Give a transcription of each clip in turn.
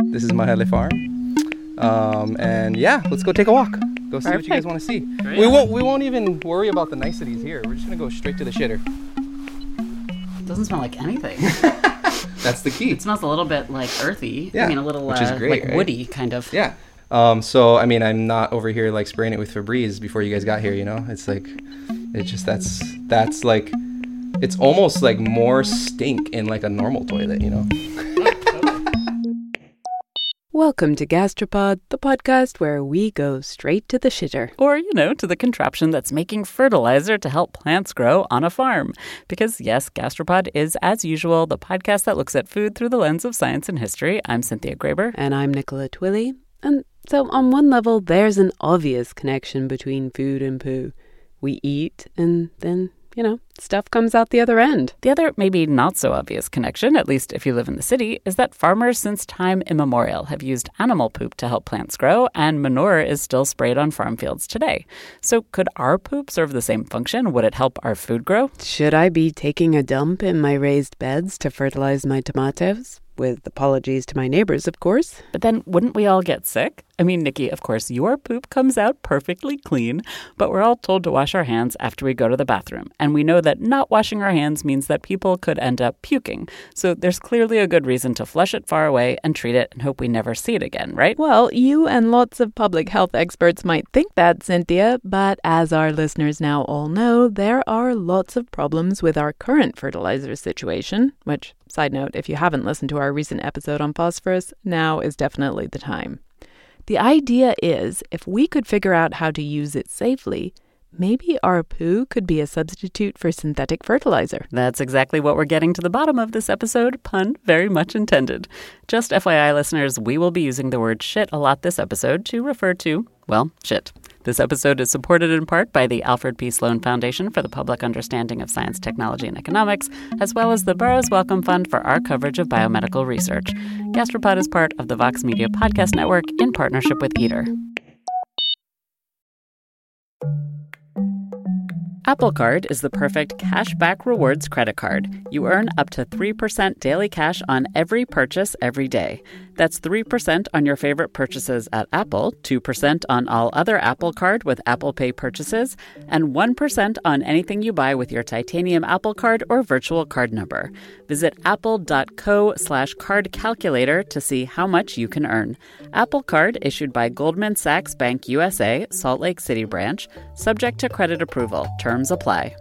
This is Mahele Farm. And yeah, let's go take a walk. Go see what you guys want to see. Great. We won't even worry about the niceties here. We're just gonna go straight to the shitter. It doesn't smell like anything. That's the key. It smells a little bit like earthy. Yeah, I mean, a little which is great, like woody kind of. Yeah. So I mean, I'm not over here like spraying it with Febreze before you guys got here. You know, it's like, it's just that's like, it's almost like more stink in like a normal toilet. You know. Welcome to Gastropod, the podcast where we go straight to the shitter. Or, to the contraption that's making fertilizer to help plants grow on a farm. Because, yes, Gastropod is, as usual, the podcast that looks at food through the lens of science and history. I'm Cynthia Graber. And I'm Nicola Twilley. And so, on one level, there's an obvious connection between food and poo. We eat, and then, stuff comes out the other end. The other, maybe not so obvious connection, at least if you live in the city, is that farmers since time immemorial have used animal poop to help plants grow, and manure is still sprayed on farm fields today. So could our poop serve the same function? Would it help our food grow? Should I be taking a dump in my raised beds to fertilize my tomatoes? With apologies to my neighbors, of course. But then wouldn't we all get sick? I mean, Nikki, of course, your poop comes out perfectly clean, but we're all told to wash our hands after we go to the bathroom. And we know that not washing our hands means that people could end up puking. So there's clearly a good reason to flush it far away and treat it and hope we never see it again, right? Well, you and lots of public health experts might think that, Cynthia, but as our listeners now all know, there are lots of problems with our current fertilizer situation, which, side note, if you haven't listened to our recent episode on phosphorus, now is definitely the time. The idea is, if we could figure out how to use it safely, maybe our poo could be a substitute for synthetic fertilizer. That's exactly what we're getting to the bottom of this episode, pun very much intended. Just FYI, listeners, we will be using the word shit a lot this episode to refer to, well, shit. This episode is supported in part by the Alfred P. Sloan Foundation for the Public Understanding of Science, Technology, and Economics, as well as the Burroughs Wellcome Fund for our coverage of biomedical research. Gastropod is part of the Vox Media Podcast Network in partnership with Eater. Apple Card is the perfect cashback rewards credit card. You earn up to 3% daily cash on every purchase every day. That's 3% on your favorite purchases at Apple, 2% on all other Apple Card with Apple Pay purchases, and 1% on anything you buy with your titanium Apple Card or virtual card number. Visit apple.co/card calculator to see how much you can earn. Apple Card issued by Goldman Sachs Bank USA, Salt Lake City branch, subject to credit approval. Terms apply.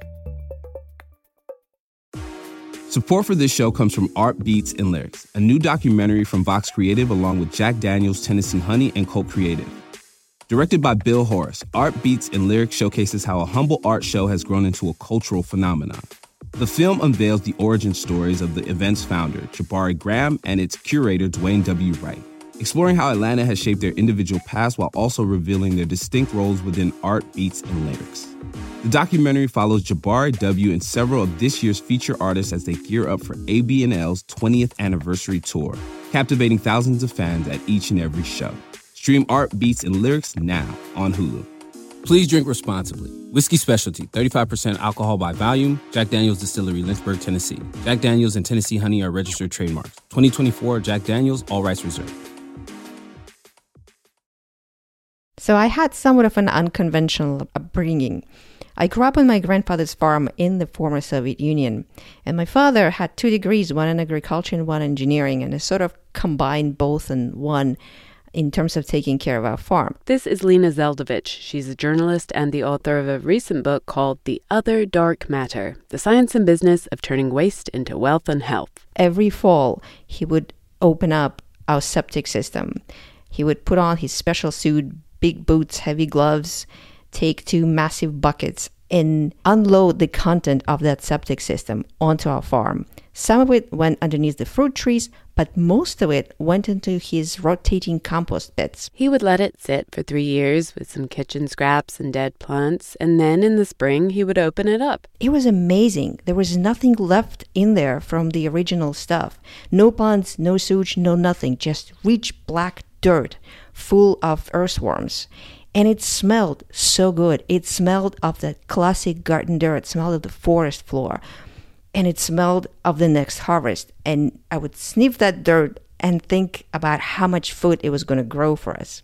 Support for this show comes from Art Beats and Lyrics, a new documentary from Vox Creative along with Jack Daniels, Tennessee Honey, and Colt Creative. Directed by Bill Horace, Art Beats and Lyrics showcases how a humble art show has grown into a cultural phenomenon. The film unveils the origin stories of the event's founder, Jabari Graham, and its curator, Dwayne W. Wright, exploring how Atlanta has shaped their individual paths while also revealing their distinct roles within Art Beats and Lyrics. The documentary follows Jabari W. and several of this year's feature artists as they gear up for AB&L's 20th anniversary tour, captivating thousands of fans at each and every show. Stream Art Beats and Lyrics now on Hulu. Please drink responsibly. Whiskey Specialty, 35% alcohol by volume. Jack Daniel's Distillery, Lynchburg, Tennessee. Jack Daniel's and Tennessee Honey are registered trademarks. 2024 Jack Daniel's, all rights reserved. So I had somewhat of an unconventional upbringing. I grew up on my grandfather's farm in the former Soviet Union, and my father had 2 degrees, one in agriculture and one in engineering, and I sort of combined both in one in terms of taking care of our farm. This is Lena Zeldovich. She's a journalist and the author of a recent book called The Other Dark Matter, The Science and Business of Turning Waste into Wealth and Health. Every fall, he would open up our septic system. He would put on his special suit, big boots, heavy gloves, take 2 massive buckets and unload the content of that septic system onto our farm. Some of it went underneath the fruit trees, but most of it went into his rotating compost beds. He would let it sit for 3 years with some kitchen scraps and dead plants, and then in the spring he would open it up. It was amazing. There was nothing left in there from the original stuff. No plants, no sewage, no nothing, just rich black dirt full of earthworms. And it smelled so good. It smelled of the classic garden dirt. It smelled of the forest floor. And it smelled of the next harvest. And I would sniff that dirt and think about how much food it was going to grow for us.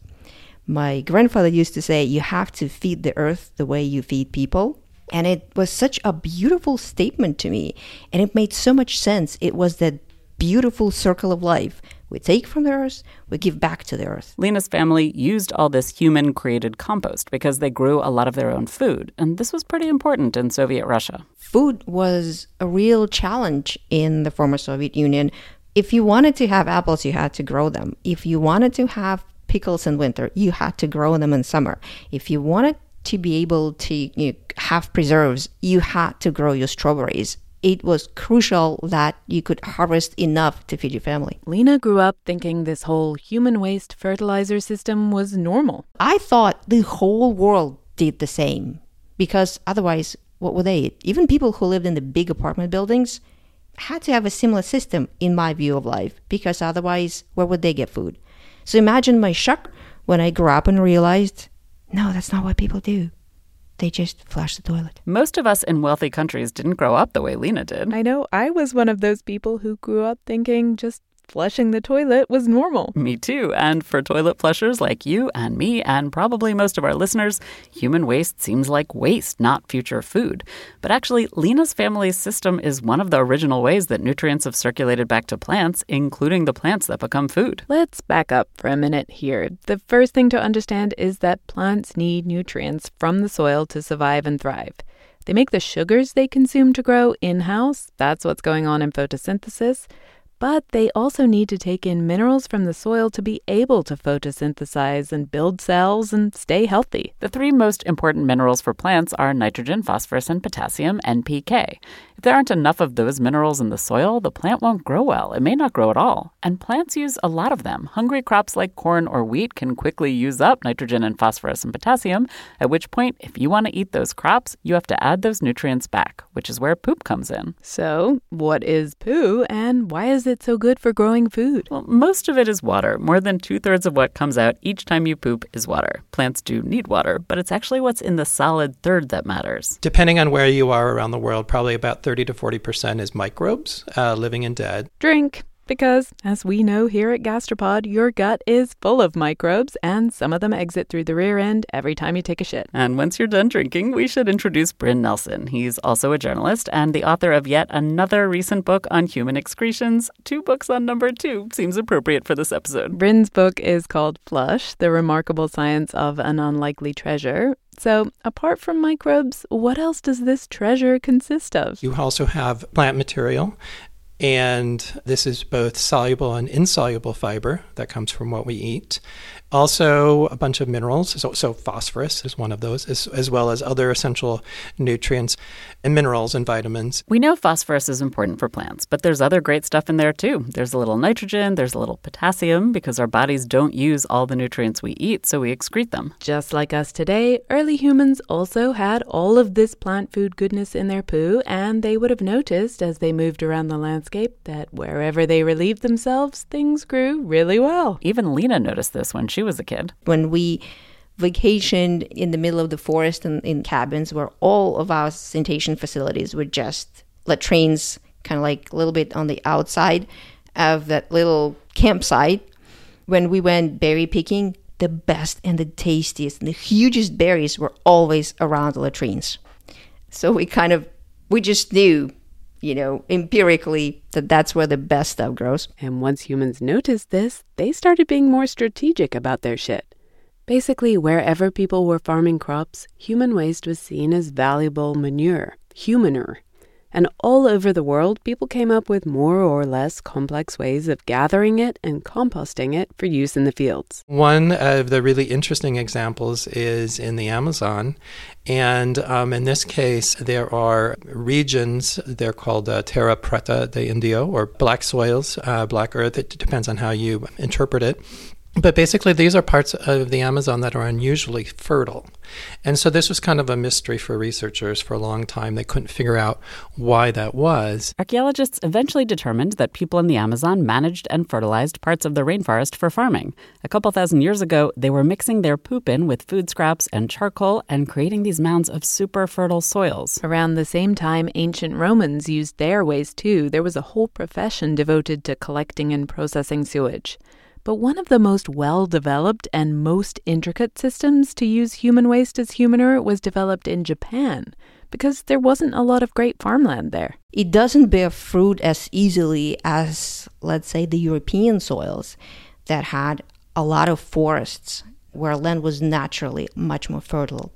My grandfather used to say, you have to feed the earth the way you feed people. And it was such a beautiful statement to me. And it made so much sense. It was that beautiful circle of life. We take from the earth, we give back to the earth. Lena's family used all this human-created compost because they grew a lot of their own food. And this was pretty important in Soviet Russia. Food was a real challenge in the former Soviet Union. If you wanted to have apples, you had to grow them. If you wanted to have pickles in winter, you had to grow them in summer. If you wanted to be able to have preserves, you had to grow your strawberries. It was crucial that you could harvest enough to feed your family. Lena grew up thinking this whole human waste fertilizer system was normal. I thought the whole world did the same, because otherwise, what would they eat? Even people who lived in the big apartment buildings had to have a similar system, in my view of life, because otherwise, where would they get food? So imagine my shock when I grew up and realized, no, that's not what people do. They just flush the toilet. Most of us in wealthy countries didn't grow up the way Lena did. I know. I was one of those people who grew up thinking just flushing the toilet was normal. Me too. And for toilet flushers like you and me and probably most of our listeners, human waste seems like waste, not future food. But actually, Lena's family's system is one of the original ways that nutrients have circulated back to plants, including the plants that become food. Let's back up for a minute here. The first thing to understand is that plants need nutrients from the soil to survive and thrive. They make the sugars they consume to grow in-house. That's what's going on in photosynthesis. But they also need to take in minerals from the soil to be able to photosynthesize and build cells and stay healthy. The three most important minerals for plants are nitrogen, phosphorus, and potassium, NPK. If there aren't enough of those minerals in the soil, the plant won't grow well. It may not grow at all. And plants use a lot of them. Hungry crops like corn or wheat can quickly use up nitrogen and phosphorus and potassium, at which point, if you want to eat those crops, you have to add those nutrients back, which is where poop comes in. So, what is poo and why is it so good for growing food? Well, most of it is water. More than 2/3 of what comes out each time you poop is water. Plants do need water, but it's actually what's in the solid third that matters. Depending on where you are around the world, probably about 30 to 40% is microbes living in dead. Drink. Because, as we know here at Gastropod, your gut is full of microbes, and some of them exit through the rear end every time you take a shit. And once you're done drinking, we should introduce Bryn Nelson. He's also a journalist and the author of yet another recent book on human excretions. 2 books on number 2 seems appropriate for this episode. Bryn's book is called Flush, The Remarkable Science of an Unlikely Treasure. So, apart from microbes, what else does this treasure consist of? You also have plant material. And this is both soluble and insoluble fiber that comes from what we eat. Also, a bunch of minerals. So phosphorus is one of those, as well as other essential nutrients and minerals and vitamins. We know phosphorus is important for plants, but there's other great stuff in there too. There's a little nitrogen, there's a little potassium, because our bodies don't use all the nutrients we eat, so we excrete them. Just like us today, early humans also had all of this plant food goodness in their poo, and they would have noticed as they moved around the landscape that wherever they relieved themselves, things grew really well. Even Lena noticed this when she was a kid. When we vacationed in the middle of the forest and in cabins where all of our sanitation facilities were just latrines, kind of like a little bit on the outside of that little campsite. When we went berry picking, the best and the tastiest and the hugest berries were always around the latrines. So we just knew, empirically that that's where the best stuff grows. And once humans noticed this, they started being more strategic about their shit. Basically, wherever people were farming crops, human waste was seen as valuable manure, humanure. And all over the world, people came up with more or less complex ways of gathering it and composting it for use in the fields. One of the really interesting examples is in the Amazon. And in this case, there are regions, they're called Terra Preta de Indio, or black soils, black earth. It depends on how you interpret it. But basically, these are parts of the Amazon that are unusually fertile. And so this was kind of a mystery for researchers for a long time. They couldn't figure out why that was. Archaeologists eventually determined that people in the Amazon managed and fertilized parts of the rainforest for farming. A couple thousand years ago, they were mixing their poop in with food scraps and charcoal and creating these mounds of super fertile soils. Around the same time, ancient Romans used their waste too. There was a whole profession devoted to collecting and processing sewage. But one of the most well-developed and most intricate systems to use human waste as humanure was developed in Japan, because there wasn't a lot of great farmland there. It doesn't bear fruit as easily as, let's say, the European soils that had a lot of forests, where land was naturally much more fertile.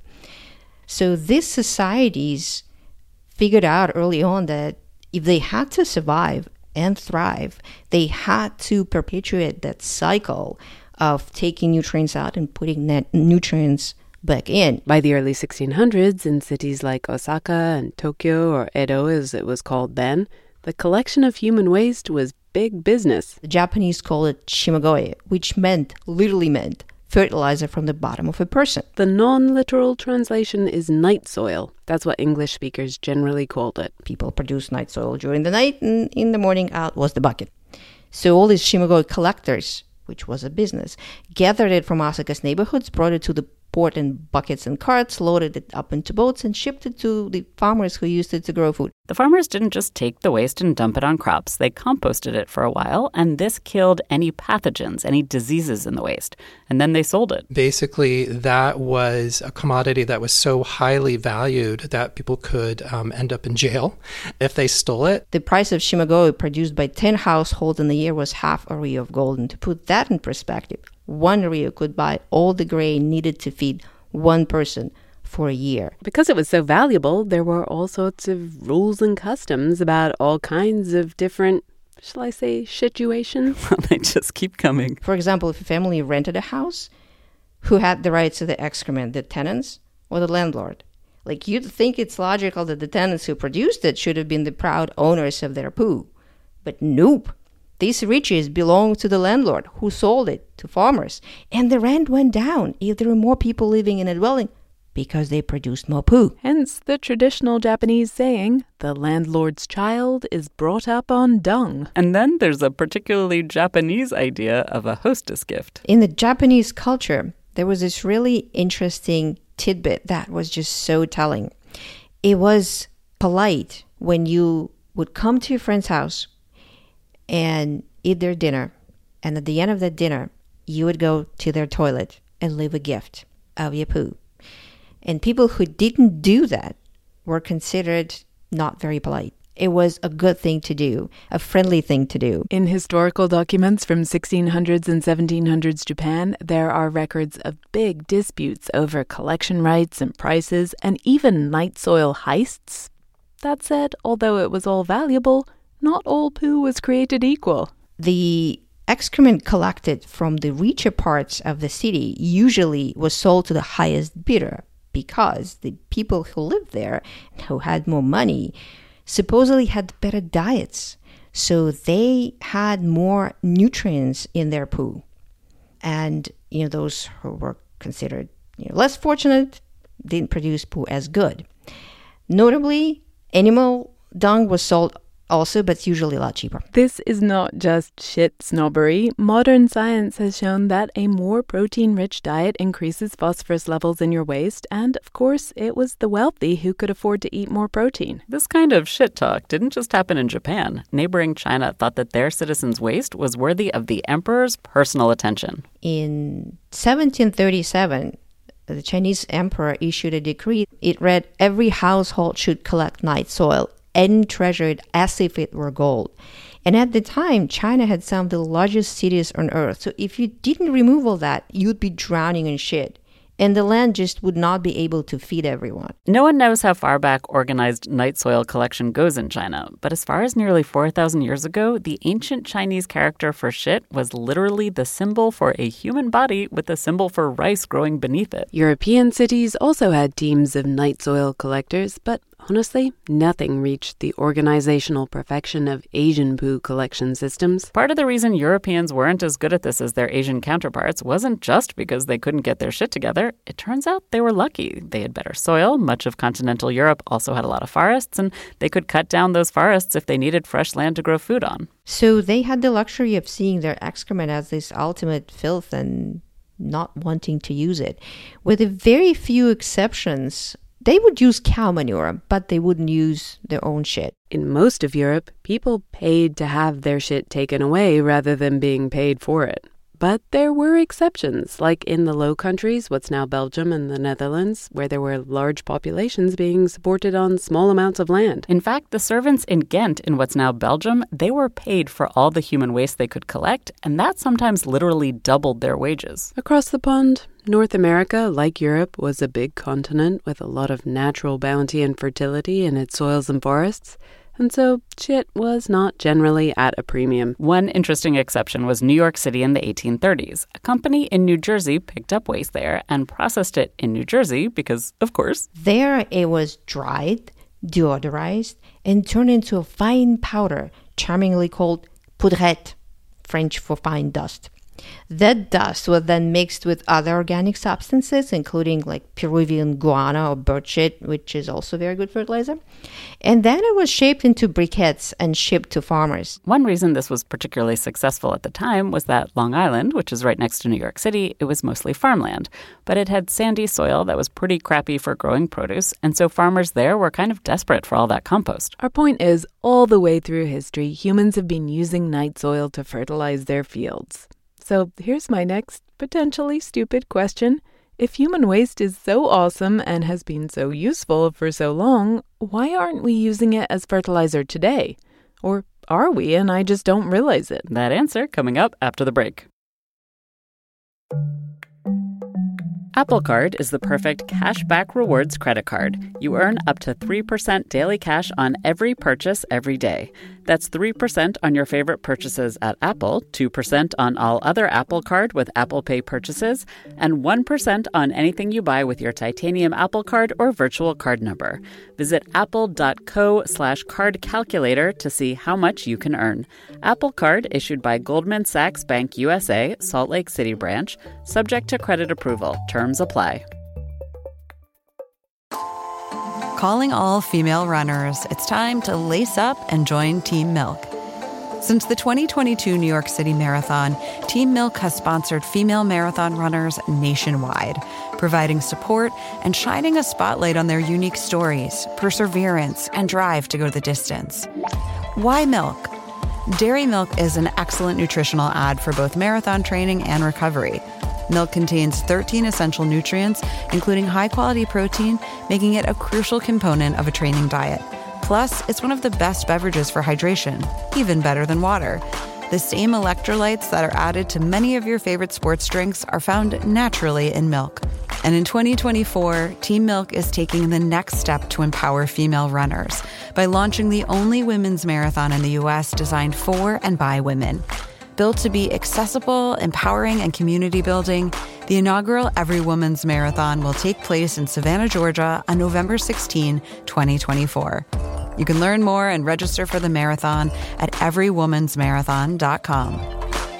So these societies figured out early on that if they had to survive and thrive, they had to perpetuate that cycle of taking nutrients out and putting net nutrients back in. By the early 1600s, in cities like Osaka and Tokyo, or Edo as it was called then, the collection of human waste was big business. The Japanese call it shimagoe, which literally meant fertilizer from the bottom of a person. The non-literal translation is night soil. That's what English speakers generally called it. People produced night soil during the night, and in the morning out was the bucket. So all these shimagoe collectors, which was a business, gathered it from Osaka's neighborhoods, brought it to the port in buckets and carts, loaded it up into boats, and shipped it to the farmers who used it to grow food. The farmers didn't just take the waste and dump it on crops. They composted it for a while, and this killed any pathogens, any diseases in the waste. And then they sold it. Basically, that was a commodity that was so highly valued that people could end up in jail if they stole it. The price of shimagoe produced by 10 households in a year was half a ryo of gold. And to put that in perspective, 1 ryo could buy all the grain needed to feed one person for a year. Because it was so valuable, there were all sorts of rules and customs about all kinds of different, shall I say, situations. They just keep coming. For example, if a family rented a house, who had the rights to the excrement, the tenants or the landlord? Like, you'd think it's logical that the tenants who produced it should have been the proud owners of their poo. But nope. These riches belonged to the landlord, who sold it to farmers. And the rent went down if there were more people living in a dwelling, because they produced more poo. Hence the traditional Japanese saying, the landlord's child is brought up on dung. And then there's a particularly Japanese idea of a hostess gift. In the Japanese culture, there was this really interesting tidbit that was just so telling. It was polite when you would come to your friend's house and eat their dinner, and at the end of that dinner, you would go to their toilet and leave a gift of your poo. And people who didn't do that were considered not very polite. It was a good thing to do, a friendly thing to do. In historical documents from 1600s and 1700s Japan, there are records of big disputes over collection rights and prices, and even night soil heists. That said, although it was all valuable, not all poo was created equal. The excrement collected from the richer parts of the city usually was sold to the highest bidder, because the people who lived there, who had more money, supposedly had better diets. So they had more nutrients in their poo. And, those who were considered less fortunate didn't produce poo as good. Notably, animal dung was sold also, but usually a lot cheaper. This is not just shit snobbery. Modern science has shown that a more protein-rich diet increases phosphorus levels in your waste, and of course, it was the wealthy who could afford to eat more protein. This kind of shit talk didn't just happen in Japan. Neighboring China thought that their citizens' waste was worthy of the emperor's personal attention. In 1737, the Chinese emperor issued a decree. It read, every household should collect night soil and treasure it as if it were gold. And at the time, China had some of the largest cities on earth. So if you didn't remove all that, you'd be drowning in shit. And the land just would not be able to feed everyone. No one knows how far back organized night soil collection goes in China. But as far as nearly 4,000 years ago, the ancient Chinese character for shit was literally the symbol for a human body with a symbol for rice growing beneath it. European cities also had teams of night soil collectors, but honestly, nothing reached the organizational perfection of Asian poo collection systems. Part of the reason Europeans weren't as good at this as their Asian counterparts wasn't just because they couldn't get their shit together. It turns out they were lucky. They had better soil. Much of continental Europe also had a lot of forests, and they could cut down those forests if they needed fresh land to grow food on. So they had the luxury of seeing their excrement as this ultimate filth and not wanting to use it. With a very few exceptions, they would use cow manure, but they wouldn't use their own shit. In most of Europe, people paid to have their shit taken away rather than being paid for it. But there were exceptions, like in the Low Countries, what's now Belgium and the Netherlands, where there were large populations being supported on small amounts of land. In fact, the servants in Ghent, in what's now Belgium, they were paid for all the human waste they could collect, and that sometimes literally doubled their wages. Across the pond, North America, like Europe, was a big continent with a lot of natural bounty and fertility in its soils and forests. And so shit was not generally at a premium. One interesting exception was New York City in the 1830s. A company in New Jersey picked up waste there and processed it in New Jersey because, of course, there it was dried, deodorized, and turned into a fine powder, charmingly called poudrette, French for fine dust. That dust was then mixed with other organic substances, including like Peruvian guano or bird shit, which is also very good fertilizer. And then it was shaped into briquettes and shipped to farmers. One reason this was particularly successful at the time was that Long Island, which is right next to New York City, it was mostly farmland. But it had sandy soil that was pretty crappy for growing produce, and so farmers there were kind of desperate for all that compost. Our point is, all the way through history, humans have been using night soil to fertilize their fields. So here's my next potentially stupid question. If human waste is so awesome and has been so useful for so long, why aren't we using it as fertilizer today? Or are we and I just don't realize it? That answer coming up after the break. Apple Card is the perfect cashback rewards credit card. You earn up to 3% daily cash on every purchase every day. That's 3% on your favorite purchases at Apple, 2% on all other Apple Card with Apple Pay purchases, and 1% on anything you buy with your titanium Apple Card or virtual card number. Visit apple.co/card calculator to see how much you can earn. Apple Card issued by Goldman Sachs Bank USA, Salt Lake City branch, subject to credit approval. Terms apply. Calling all female runners, it's time to lace up and join Team Milk. Since the 2022 New York City Marathon, Team Milk has sponsored female marathon runners nationwide, providing support and shining a spotlight on their unique stories, perseverance, and drive to go the distance. Why milk? Dairy milk is an excellent nutritional add for both marathon training and recovery. Milk contains 13 essential nutrients, including high-quality protein, making it a crucial component of a training diet. Plus, it's one of the best beverages for hydration, even better than water. The same electrolytes that are added to many of your favorite sports drinks are found naturally in milk. And in 2024, Team Milk is taking the next step to empower female runners by launching the only women's marathon in the U.S. designed for and by women. Built to be accessible, empowering, and community building, the inaugural Every Woman's Marathon will take place in Savannah, Georgia on November 16, 2024. You can learn more and register for the marathon at everywomansmarathon.com.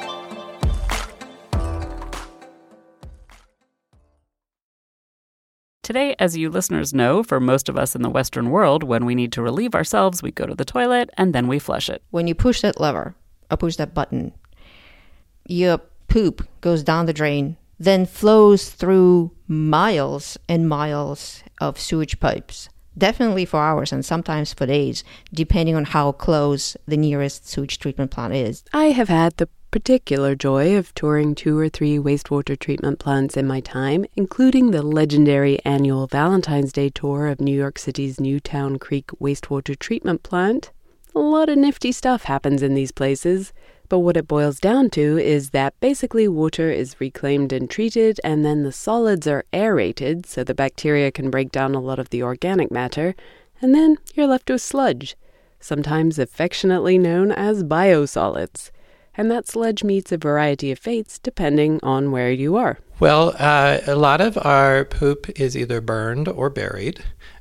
Today, as you listeners know, for most of us in the Western world, when we need to relieve ourselves, we go to the toilet and then we flush it. When you push that lever or push that button, your poop goes down the drain, then flows through miles and miles of sewage pipes, definitely for hours and sometimes for days, depending on how close the nearest sewage treatment plant is. I have had the particular joy of touring 2 or 3 wastewater treatment plants in my time, including the legendary annual Valentine's Day tour of New York City's Newtown Creek Wastewater Treatment Plant. A lot of nifty stuff happens in these places. But what it boils down to is that basically water is reclaimed and treated, and then the solids are aerated so the bacteria can break down a lot of the organic matter, and then you're left with sludge, sometimes affectionately known as biosolids. And that sludge meets a variety of fates depending on where you are. Well, a lot of our poop is either burned or buried.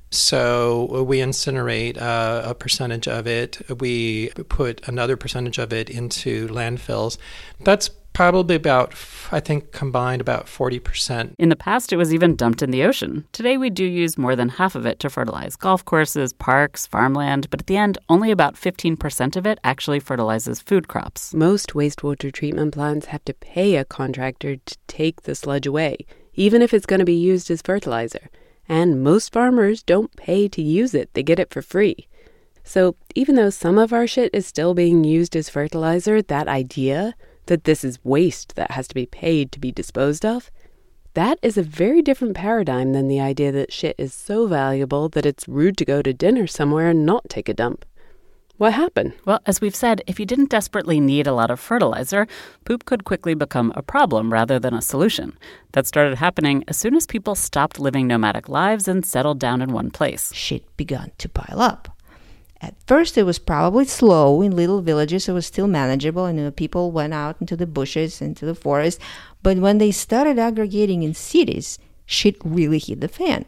So we incinerate a percentage of it. We put another percentage of it into landfills. That's probably about, I think, combined about 40%. In the past, it was even dumped in the ocean. Today, we do use more than half of it to fertilize golf courses, parks, farmland, but at the end, only about 15% of it actually fertilizes food crops. Most wastewater treatment plants have to pay a contractor to take the sludge away, even if it's going to be used as fertilizer. And most farmers don't pay to use it. They get it for free. So even though some of our shit is still being used as fertilizer, that idea that this is waste that has to be paid to be disposed of, that is a very different paradigm than the idea that shit is so valuable that it's rude to go to dinner somewhere and not take a dump. What happened? Well, as we've said, if you didn't desperately need a lot of fertilizer, poop could quickly become a problem rather than a solution. That started happening as soon as people stopped living nomadic lives and settled down in one place. Shit began to pile up. At first, it was probably slow. In little villages, it was still manageable, and people went out into the bushes, into the forest. But when they started aggregating in cities, shit really hit the fan.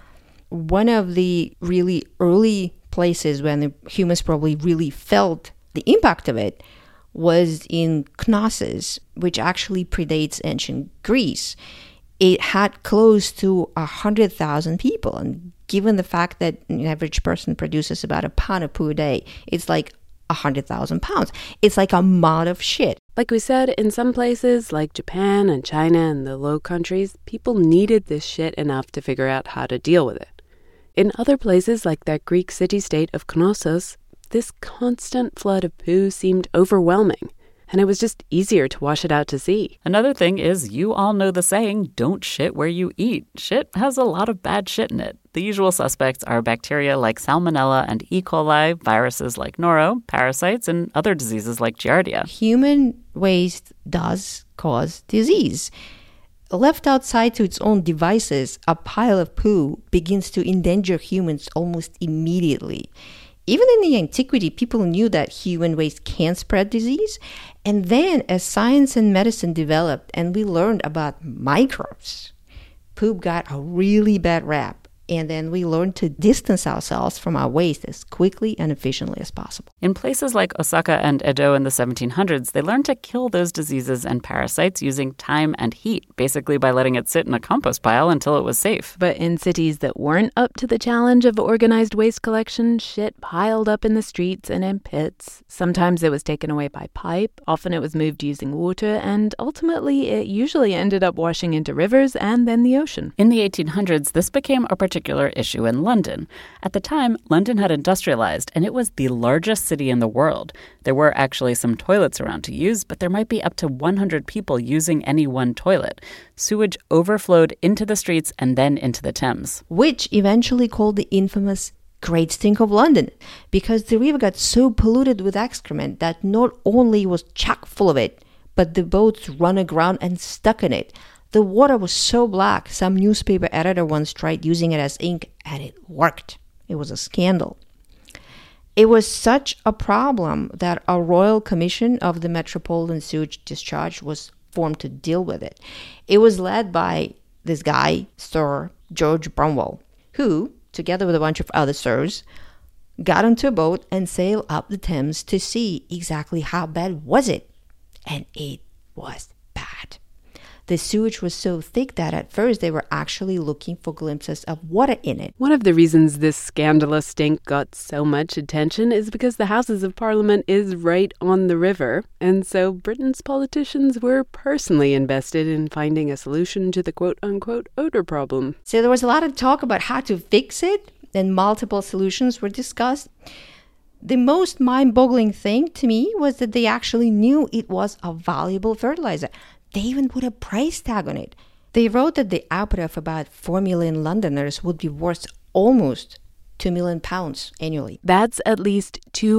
One of the really early places when the humans probably really felt the impact of it was in Knossos, which actually predates ancient Greece. It had close to 100,000 people, and given the fact that an average person produces about a pound of poo a day, it's like 100,000 pounds. It's like a mound of shit. Like we said, in some places like Japan and China and the Low Countries, people needed this shit enough to figure out how to deal with it. In other places, like that Greek city-state of Knossos, this constant flood of poo seemed overwhelming, and it was just easier to wash it out to sea. Another thing is, you all know the saying, don't shit where you eat. Shit has a lot of bad shit in it. The usual suspects are bacteria like Salmonella and E. coli, viruses like noro, parasites, and other diseases like Giardia. Human waste does cause disease. Left outside to its own devices, a pile of poo begins to endanger humans almost immediately. Even in the antiquity, people knew that human waste can spread disease. And then as science and medicine developed and we learned about microbes, poop got a really bad rap. And then we learned to distance ourselves from our waste as quickly and efficiently as possible. In places like Osaka and Edo in the 1700s, they learned to kill those diseases and parasites using time and heat, basically by letting it sit in a compost pile until it was safe. But in cities that weren't up to the challenge of organized waste collection, shit piled up in the streets and in pits. Sometimes it was taken away by pipe, often it was moved using water, and ultimately it usually ended up washing into rivers and then the ocean. In the 1800s, this became a particular issue in London. At the time, London had industrialized, and it was the largest city in the world. There were actually some toilets around to use, but there might be up to 100 people using any one toilet. Sewage overflowed into the streets and then into the Thames, which eventually called the infamous Great Stink of London, because the river got so polluted with excrement that not only was chock full of it, but the boats run aground and stuck in it. The water was so black, some newspaper editor once tried using it as ink, and it worked. It was a scandal. It was such a problem that a royal commission of the Metropolitan Sewage Discharge was formed to deal with it. It was led by this guy, Sir George Bromwell, who, together with a bunch of other sirs, got onto a boat and sailed up the Thames to see exactly how bad was it. And it was bad. The sewage was so thick that at first they were actually looking for glimpses of water in it. One of the reasons this scandalous stink got so much attention is because the Houses of Parliament is right on the river, and so Britain's politicians were personally invested in finding a solution to the quote-unquote odor problem. So there was a lot of talk about how to fix it, and multiple solutions were discussed. The most mind-boggling thing to me was that they actually knew it was a valuable fertilizer. They even put a price tag on it. They wrote that the output of about 4 million Londoners would be worth almost £2 million annually. That's at least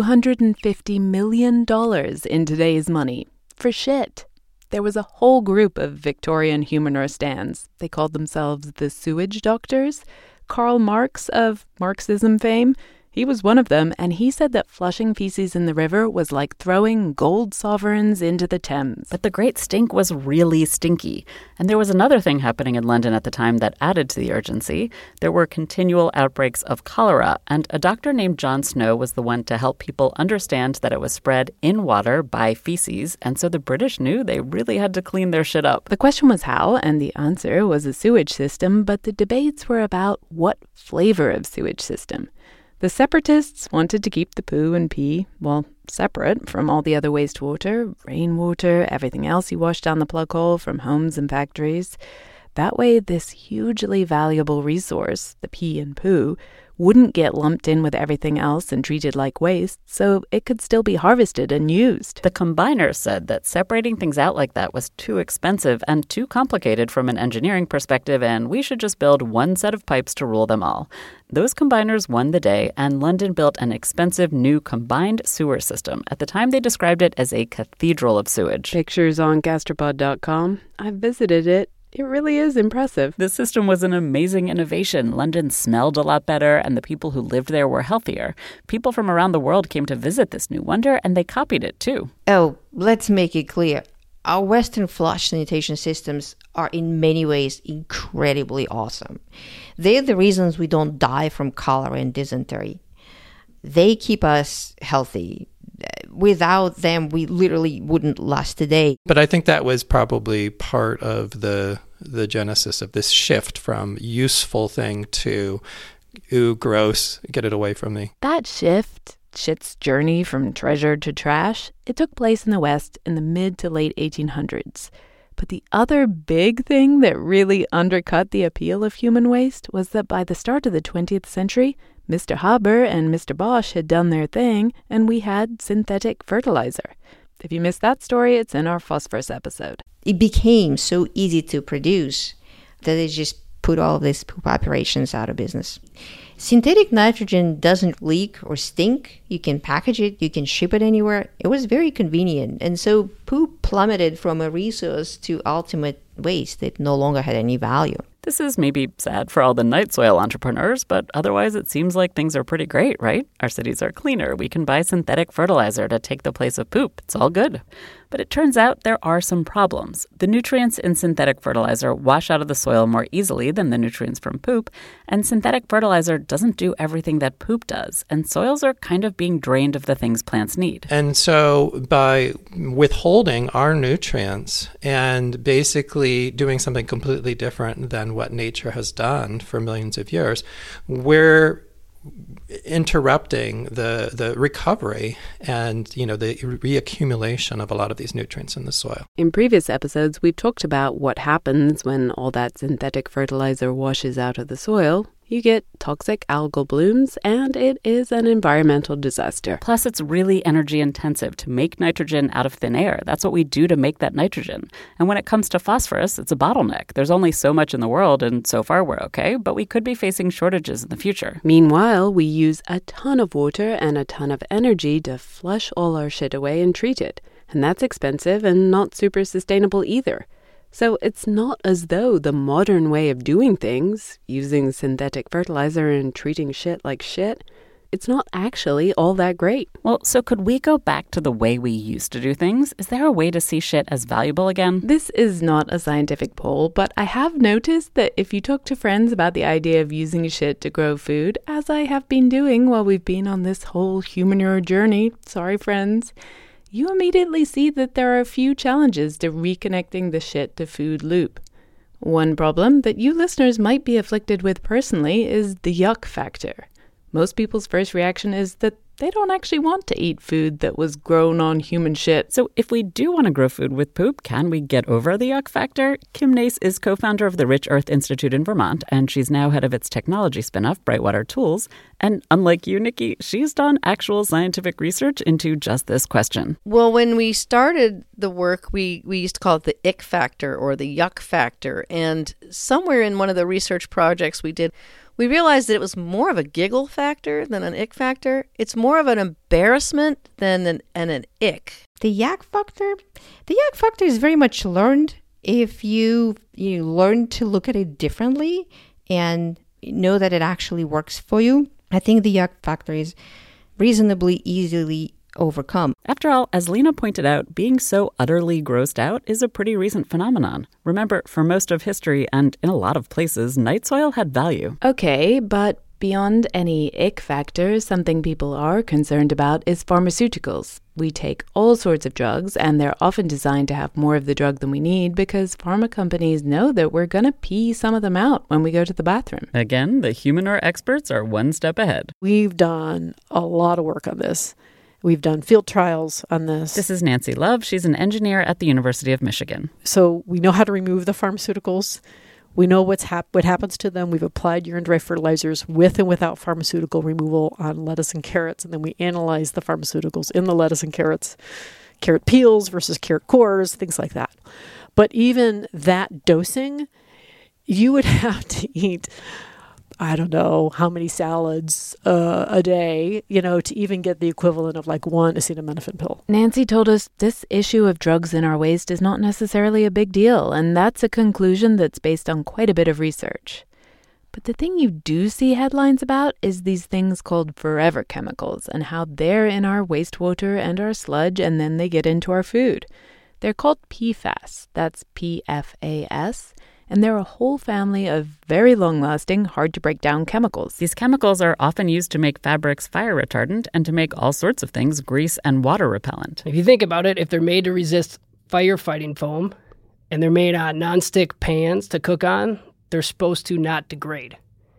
$250 million in today's money. For shit. There was a whole group of Victorian humanior stands. They called themselves the Sewage Doctors. Karl Marx of Marxism fame, He was one of them, and he said that flushing feces in the river was like throwing gold sovereigns into the Thames. But the Great Stink was really stinky. And there was another thing happening in London at the time that added to the urgency. There were continual outbreaks of cholera, and a doctor named John Snow was the one to help people understand that it was spread in water by feces, and so the British knew they really had to clean their shit up. The question was how, and the answer was a sewage system, but the debates were about what flavor of sewage system. The separatists wanted to keep the poo and pee, well, separate from all the other wastewater, rainwater, everything else you wash down the plug hole from homes and factories. That way, this hugely valuable resource, the pee and poo, wouldn't get lumped in with everything else and treated like waste, so it could still be harvested and used. The combiners said that separating things out like that was too expensive and too complicated from an engineering perspective, and we should just build one set of pipes to rule them all. Those combiners won the day, and London built an expensive new combined sewer system. At the time, they described it as a cathedral of sewage. Pictures on gastropod.com. I've visited it. It really is impressive. This system was an amazing innovation. London smelled a lot better, and the people who lived there were healthier. People from around the world came to visit this new wonder, and they copied it too. Oh, let's make it clear. Our Western flush sanitation systems are in many ways incredibly awesome. They're the reasons we don't die from cholera and dysentery. They keep us healthy. Without them, we literally wouldn't last a day. But I think that was probably part of the genesis of this shift from useful thing to, ooh, gross, get it away from me. That shift, shit's journey from treasure to trash, it took place in the West in the mid to late 1800s. But the other big thing that really undercut the appeal of human waste was that by the start of the 20th century, Mr. Haber and Mr. Bosch had done their thing, and we had synthetic fertilizer. If you missed that story, it's in our phosphorus episode. It became so easy to produce that it just put all of these poop operations out of business. Synthetic nitrogen doesn't leak or stink. You can package it, you can ship it anywhere. It was very convenient. And so poop plummeted from a resource to ultimate waste that no longer had any value. This is maybe sad for all the night soil entrepreneurs, but otherwise it seems like things are pretty great, right? Our cities are cleaner. We can buy synthetic fertilizer to take the place of poop. It's all good. But it turns out there are some problems. The nutrients in synthetic fertilizer wash out of the soil more easily than the nutrients from poop, and synthetic fertilizer doesn't do everything that poop does, and soils are kind of being drained of the things plants need. And so by withholding our nutrients and basically doing something completely different than what nature has done for millions of years, we're interrupting the recovery and, the reaccumulation of a lot of these nutrients in the soil. In previous episodes, we've talked about what happens when all that synthetic fertilizer washes out of the soil. You get toxic algal blooms, and it is an environmental disaster. Plus, it's really energy intensive to make nitrogen out of thin air. That's what we do to make that nitrogen. And when it comes to phosphorus, it's a bottleneck. There's only so much in the world, and so far we're okay, but we could be facing shortages in the future. Meanwhile, we use a ton of water and a ton of energy to flush all our shit away and treat it. And that's expensive and not super sustainable either. So it's not as though the modern way of doing things, using synthetic fertilizer and treating shit like shit, it's not actually all that great. Well, so could we go back to the way we used to do things? Is there a way to see shit as valuable again? This is not a scientific poll, but I have noticed that if you talk to friends about the idea of using shit to grow food, as I have been doing while we've been on this whole humanure journey, sorry friends, you immediately see that there are a few challenges to reconnecting the shit to food loop. One problem that you listeners might be afflicted with personally is the yuck factor. Most people's first reaction is that they don't actually want to eat food that was grown on human shit. So if we do want to grow food with poop, can we get over the yuck factor? Kim Nace is co-founder of the Rich Earth Institute in Vermont, and she's now head of its technology spinoff, Brightwater Tools. And unlike you, Nikki, she's done actual scientific research into just this question. Well, when we started the work, we used to call it the ick factor or the yuck factor. And somewhere in one of the research projects we did, we realized that it was more of a giggle factor than an ick factor. It's more of an embarrassment than an ick. The yuck factor is very much learned. If you learn to look at it differently and know that it actually works for you, I think the yuck factor is reasonably easily overcome. After all, as Lena pointed out, being so utterly grossed out is a pretty recent phenomenon. Remember, for most of history and in a lot of places, night soil had value. Okay, but beyond any ick factor, something people are concerned about is pharmaceuticals. We take all sorts of drugs, and they're often designed to have more of the drug than we need because pharma companies know that we're going to pee some of them out when we go to the bathroom. Again, the Humanor experts are one step ahead. We've done a lot of work on this. We've done field trials on this. This is Nancy Love. She's an engineer at the University of Michigan. So we know how to remove the pharmaceuticals. We know what happens to them. We've applied urine-derived fertilizers with and without pharmaceutical removal on lettuce and carrots, and then we analyze the pharmaceuticals in the lettuce and carrots, carrot peels versus carrot cores, things like that. But even that dosing, you would have to eat, I don't know how many salads a day, to even get the equivalent of like one acetaminophen pill. Nancy told us this issue of drugs in our waste is not necessarily a big deal, and that's a conclusion that's based on quite a bit of research. But the thing you do see headlines about is these things called forever chemicals and how they're in our wastewater and our sludge, and then they get into our food. They're called PFAS, that's PFAS, and they're a whole family of very long-lasting, hard-to-break-down chemicals. These chemicals are often used to make fabrics fire retardant and to make all sorts of things grease and water repellent. If you think about it, if they're made to resist firefighting foam and they're made on nonstick pans to cook on, they're supposed to not degrade.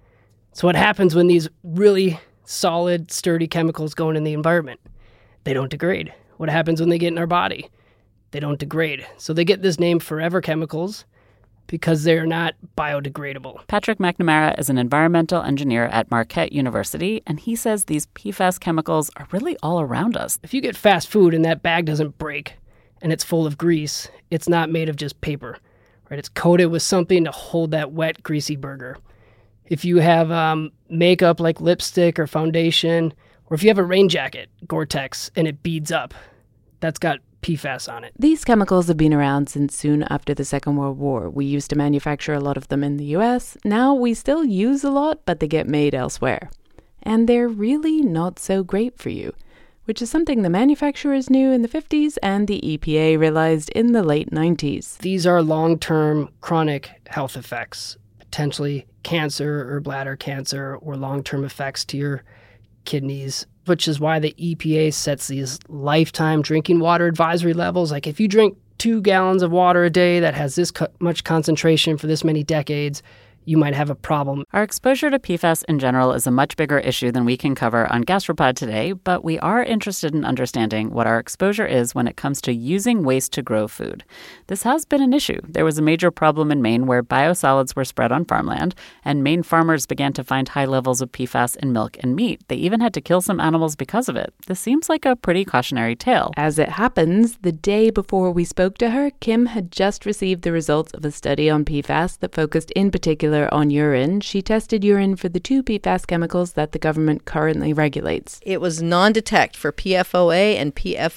So what happens when these really solid, sturdy chemicals go in the environment? They don't degrade. What happens when they get in our body? They don't degrade. So they get this name forever chemicals, because they're not biodegradable. Patrick McNamara is an environmental engineer at Marquette University, and he says these PFAS chemicals are really all around us. If you get fast food and that bag doesn't break and it's full of grease, it's not made of just paper, right? It's coated with something to hold that wet, greasy burger. If you have makeup like lipstick or foundation, or if you have a rain jacket, Gore-Tex, and it beads up, that's got PFAS on it. These chemicals have been around since soon after the Second World War. We used to manufacture a lot of them in the US. Now we still use a lot, but they get made elsewhere. And they're really not so great for you, which is something the manufacturers knew in the 50s and the EPA realized in the late 90s. These are long-term chronic health effects, potentially cancer or bladder cancer or long-term effects to your kidneys, which is why the EPA sets these lifetime drinking water advisory levels. Like if you drink 2 gallons of water a day that has this much concentration for this many decades, you might have a problem. Our exposure to PFAS in general is a much bigger issue than we can cover on Gastropod today, but we are interested in understanding what our exposure is when it comes to using waste to grow food. This has been an issue. There was a major problem in Maine where biosolids were spread on farmland, and Maine farmers began to find high levels of PFAS in milk and meat. They even had to kill some animals because of it. This seems like a pretty cautionary tale. As it happens, the day before we spoke to her, Kim had just received the results of a study on PFAS that focused in particular on urine. She tested urine for the 2 PFAS chemicals that the government currently regulates. It was non-detect for PFOA and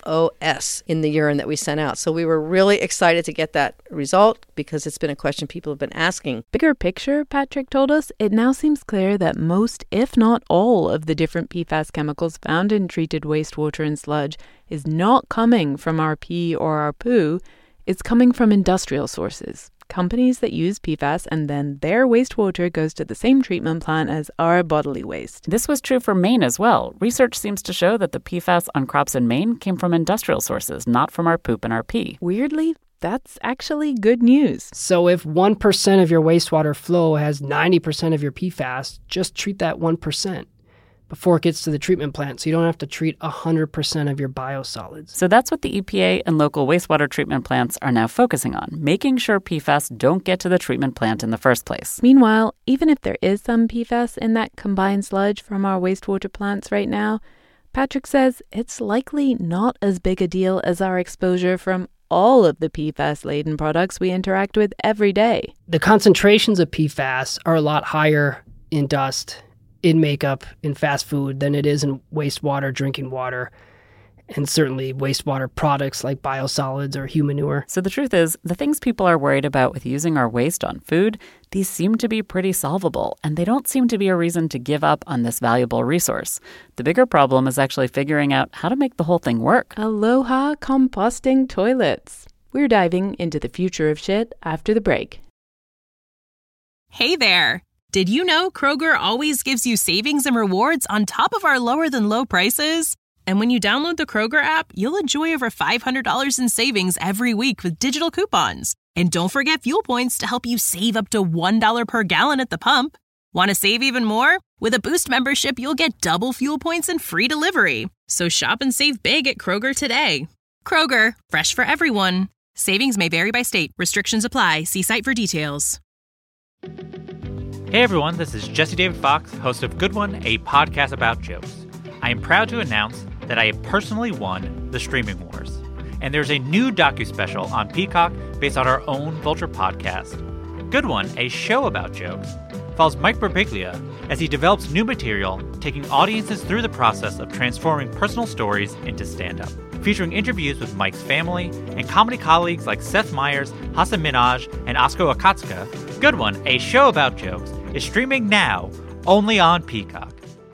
PFOS in the urine that we sent out. So we were really excited to get that result because it's been a question people have been asking. Bigger picture, Patrick told us, it now seems clear that most, if not all, of the different PFAS chemicals found in treated wastewater and sludge is not coming from our pee or our poo. It's coming from industrial sources. Companies that use PFAS, and then their wastewater goes to the same treatment plant as our bodily waste. This was true for Maine as well. Research seems to show that the PFAS on crops in Maine came from industrial sources, not from our poop and our pee. Weirdly, that's actually good news. So if 1% of your wastewater flow has 90% of your PFAS, just treat that 1%. before it gets to the treatment plant, so you don't have to treat 100% of your biosolids. So that's what the EPA and local wastewater treatment plants are now focusing on, making sure PFAS don't get to the treatment plant in the first place. Meanwhile, even if there is some PFAS in that combined sludge from our wastewater plants right now, Patrick says it's likely not as big a deal as our exposure from all of the PFAS-laden products we interact with every day. The concentrations of PFAS are a lot higher in dust, in makeup, in fast food than it is in wastewater, drinking water. and certainly wastewater products like biosolids or human manure. So the truth is, the things people are worried about with using our waste on food, these seem to be pretty solvable, and they don't seem to be a reason to give up on this valuable resource. The bigger problem is actually figuring out how to make the whole thing work. Aloha composting toilets. We're diving into the future of shit after the break. Hey there! Did you know Kroger always gives you savings and rewards on top of our lower-than-low prices? And when you download the Kroger app, you'll enjoy over $500 in savings every week with digital coupons. And don't forget fuel points to help you save up to $1 per gallon at the pump. Want to save even more? With a Boost membership, you'll get double fuel points and free delivery. So shop and save big at Kroger today. Kroger, fresh for everyone. Savings may vary by state. Restrictions apply. See site for details. Hey everyone, this is Jesse David Fox, host of Good One, a podcast about jokes. I am proud to announce that I have personally won the Streaming Wars. And there's a new docu-special on Peacock based on our own Vulture podcast. Good One, a show about jokes, follows Mike Birbiglia as he develops new material, taking audiences through the process of transforming personal stories into stand-up. Featuring interviews with Mike's family and comedy colleagues like Seth Meyers, Hasan Minhaj, and Asko Akatsuka, Good One, a show about jokes, is streaming now, only on Peacock.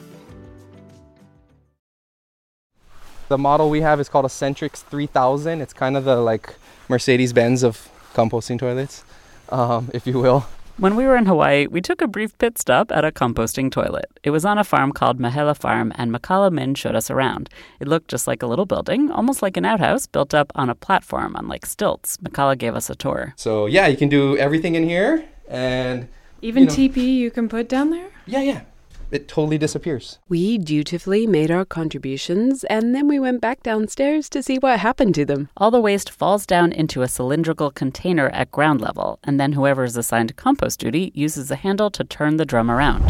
The model we have is called a Centrix 3000. It's kind of the like Mercedes-Benz of composting toilets, if you will. When we were in Hawaii, we took a brief pit stop at a composting toilet. It was on a farm called Mahela Farm, and Makala Min showed us around. It looked just like a little building, almost like an outhouse built up on a platform on like stilts. Makala gave us a tour. So yeah, you can do everything in here, and Even TP you can put down there? Yeah. It totally disappears. We dutifully made our contributions, and then we went back downstairs to see what happened to them. All the waste falls down into a cylindrical container at ground level, and then whoever is assigned compost duty uses a handle to turn the drum around.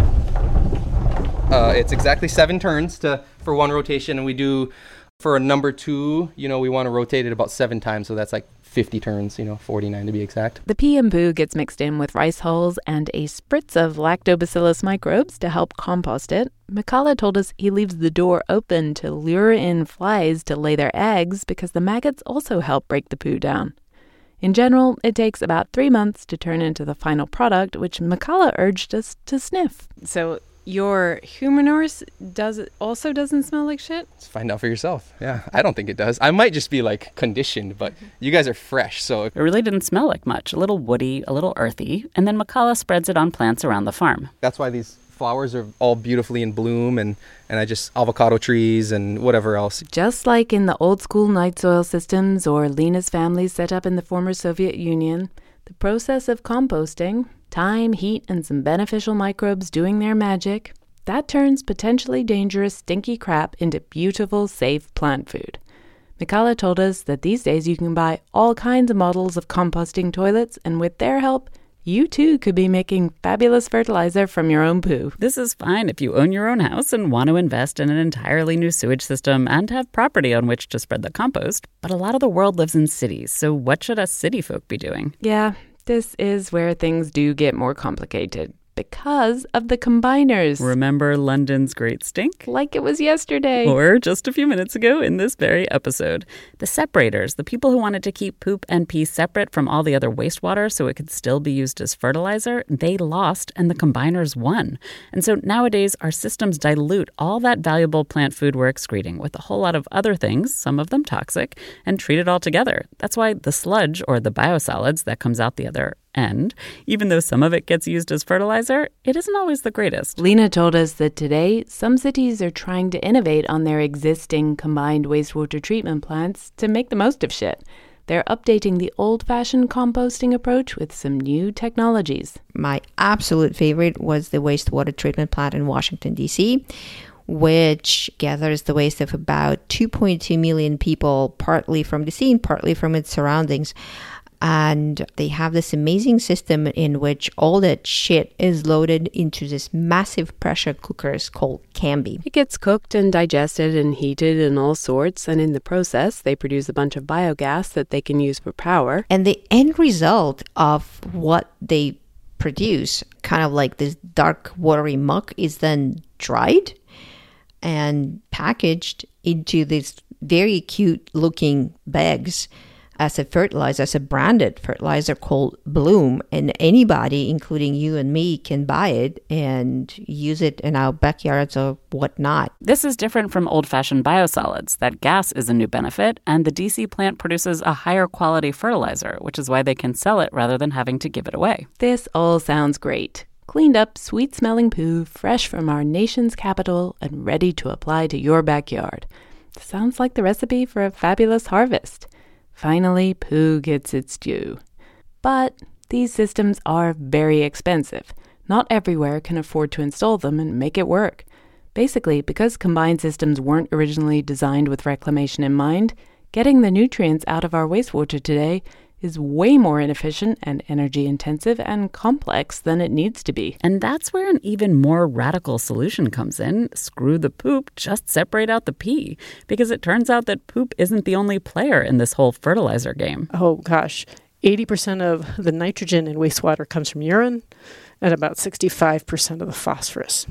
It's exactly 7 turns for one rotation, and we do, for a number 2, we want to rotate it about 7 times, so that's like 50 turns, 49 to be exact. The pee and poo gets mixed in with rice hulls and a spritz of lactobacillus microbes to help compost it. Makala told us he leaves the door open to lure in flies to lay their eggs because the maggots also help break the poo down. In general, it takes about 3 months to turn into the final product, which Makala urged us to sniff. So your Humanors doesn't smell like shit? Let's find out for yourself. Yeah, I don't think it does. I might just be like conditioned, but you guys are fresh, so. It really didn't smell like much. A little woody, a little earthy, and then Makala spreads it on plants around the farm. That's why these flowers are all beautifully in bloom, and I just avocado trees and whatever else. Just like in the old school night soil systems or Lena's family set up in the former Soviet Union, the process of composting, time, heat, and some beneficial microbes doing their magic, that turns potentially dangerous stinky crap into beautiful, safe plant food. Makala told us that these days you can buy all kinds of models of composting toilets, and with their help, you too could be making fabulous fertilizer from your own poo. This is fine if you own your own house and want to invest in an entirely new sewage system and have property on which to spread the compost, but a lot of the world lives in cities, so what should us city folk be doing? Yeah, this is where things do get more complicated because of the combiners. Remember London's Great Stink? Like it was yesterday. Or just a few minutes ago in this very episode. The separators, the people who wanted to keep poop and pee separate from all the other wastewater so it could still be used as fertilizer, they lost and the combiners won. And so nowadays our systems dilute all that valuable plant food we're excreting with a whole lot of other things, some of them toxic, and treat it all together. That's why the sludge, or the biosolids that comes out the other end, even though some of it gets used as fertilizer, it isn't always the greatest. Lena told us that today, some cities are trying to innovate on their existing combined wastewater treatment plants to make the most of shit. They're updating the old-fashioned composting approach with some new technologies. My absolute favorite was the wastewater treatment plant in Washington, D.C., which gathers the waste of about 2.2 million people, partly from the sea and partly from its surroundings. And they have this amazing system in which all that shit is loaded into this massive pressure cookers called Cambi. It gets cooked and digested and heated and all sorts, and in the process, they produce a bunch of biogas that they can use for power. And the end result of what they produce, kind of like this dark, watery muck, is then dried and packaged into these very cute looking bags as a fertilizer, as a branded fertilizer called Bloom. And anybody, including you and me, can buy it and use it in our backyards or whatnot. This is different from old-fashioned biosolids. That gas is a new benefit, and the DC plant produces a higher quality fertilizer, which is why they can sell it rather than having to give it away. This all sounds great. Cleaned up, sweet-smelling poo, fresh from our nation's capital and ready to apply to your backyard. Sounds like the recipe for a fabulous harvest. Finally, poo gets its due. But these systems are very expensive. Not everywhere can afford to install them and make it work. Basically, because combined systems weren't originally designed with reclamation in mind, getting the nutrients out of our wastewater today is way more inefficient and energy-intensive and complex than it needs to be. And that's where an even more radical solution comes in. Screw the poop, just separate out the pee. Because it turns out that poop isn't the only player in this whole fertilizer game. Oh, gosh. 80% of the nitrogen in wastewater comes from urine and about 65% of the phosphorus.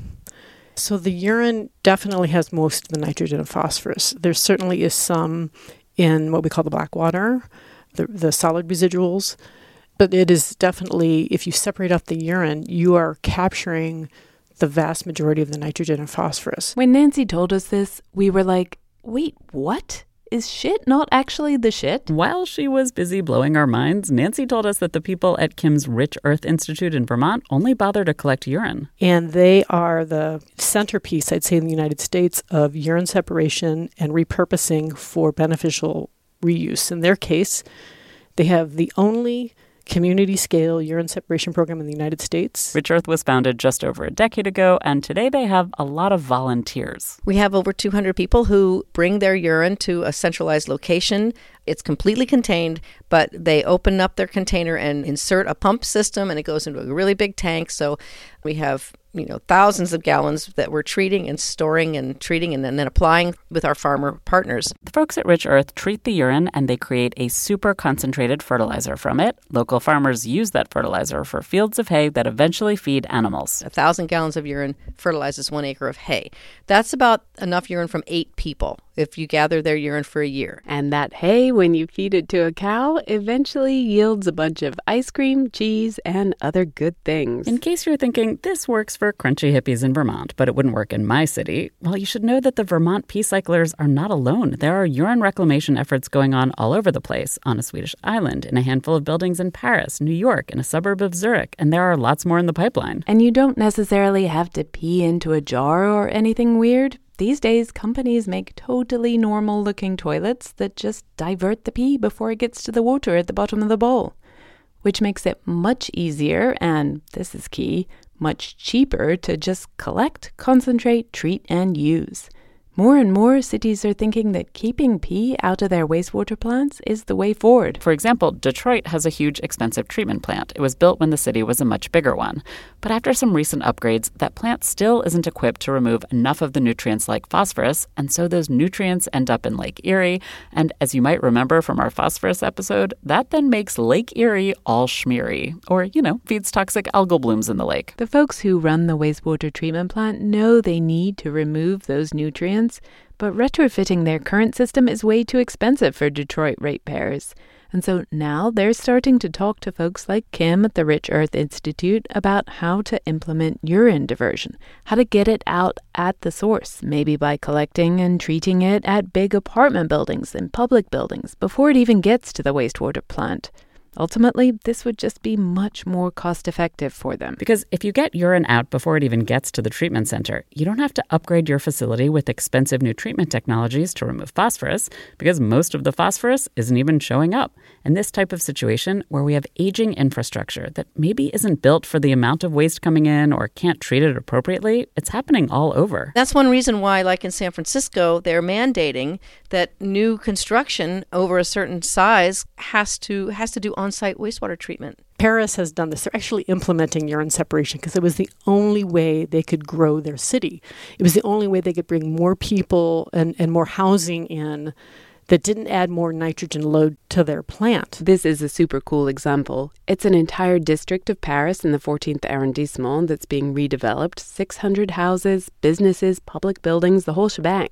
So the urine definitely has most of the nitrogen and phosphorus. There certainly is some in what we call the black water, the solid residuals, but it is definitely, if you separate out the urine, you are capturing the vast majority of the nitrogen and phosphorus. When Nancy told us this, we were like, wait, what? Is shit not actually the shit? While she was busy blowing our minds, Nancy told us that the people at Kim's Rich Earth Institute in Vermont only bother to collect urine. And they are the centerpiece, I'd say, in the United States of urine separation and repurposing for beneficial reuse. In their case, they have the only community-scale urine separation program in the United States. Rich Earth was founded just over a decade ago, and today they have a lot of volunteers. We have over 200 people who bring their urine to a centralized location. It's completely contained, but they open up their container and insert a pump system, and it goes into a really big tank. So we have thousands of gallons that we're treating and storing and treating and then applying with our farmer partners. The folks at Rich Earth treat the urine and they create a super concentrated fertilizer from it. Local farmers use that fertilizer for fields of hay that eventually feed animals. 1,000 gallons of urine fertilizes 1 acre of hay. That's about enough urine from 8 people if you gather their urine for a year. And that hay, when you feed it to a cow, eventually yields a bunch of ice cream, cheese, and other good things. In case you're thinking, this works for crunchy hippies in Vermont, but it wouldn't work in my city, well, you should know that the Vermont pea cyclers are not alone. There are urine reclamation efforts going on all over the place, on a Swedish island, in a handful of buildings in Paris, New York, in a suburb of Zurich, and there are lots more in the pipeline. And you don't necessarily have to pee into a jar or anything weird. These days, companies make totally normal-looking toilets that just divert the pee before it gets to the water at the bottom of the bowl, which makes it much easier and, this is key, much cheaper to just collect, concentrate, treat, and use. More and more cities are thinking that keeping pee out of their wastewater plants is the way forward. For example, Detroit has a huge, expensive treatment plant. It was built when the city was a much bigger one. But after some recent upgrades, that plant still isn't equipped to remove enough of the nutrients like phosphorus, and so those nutrients end up in Lake Erie. And as you might remember from our phosphorus episode, that then makes Lake Erie all schmeary, or, feeds toxic algal blooms in the lake. The folks who run the wastewater treatment plant know they need to remove those nutrients, but retrofitting their current system is way too expensive for Detroit ratepayers. And so now they're starting to talk to folks like Kim at the Rich Earth Institute about how to implement urine diversion, how to get it out at the source, maybe by collecting and treating it at big apartment buildings and public buildings before it even gets to the wastewater plant. Ultimately, this would just be much more cost-effective for them. Because if you get urine out before it even gets to the treatment center, you don't have to upgrade your facility with expensive new treatment technologies to remove phosphorus, because most of the phosphorus isn't even showing up. And this type of situation, where we have aging infrastructure that maybe isn't built for the amount of waste coming in or can't treat it appropriately, it's happening all over. That's one reason why, like in San Francisco, they're mandating that new construction over a certain size has to do on-site wastewater treatment. Paris has done this. They're actually implementing urine separation because it was the only way they could grow their city. It was the only way they could bring more people and more housing in that didn't add more nitrogen load to their plant. This is a super cool example. It's an entire district of Paris in the 14th arrondissement that's being redeveloped. 600 houses, businesses, public buildings, the whole shebang.